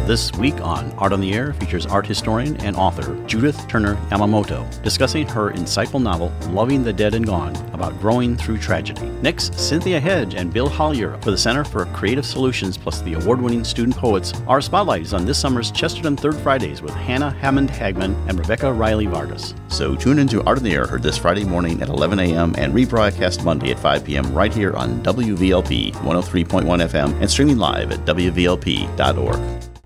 This week on Art on the Air features art historian and author Judith Turner Yamamoto discussing her insightful novel, Loving the Dead and Gone, about growing through tragedy. Next, Cynthia Hedge and Bill Hollier for the Center for Creative Solutions plus the award-winning student poets. Our spotlight is on this summer's Chesterton Third Fridays with Hannah Hammond-Hagman and Rebecca Riley Vargas. So tune into Art on the Air, heard this Friday morning at 11 a.m. and rebroadcast Monday at 5 p.m. right here on WVLP 103.1 FM and streaming live at WVLP.org.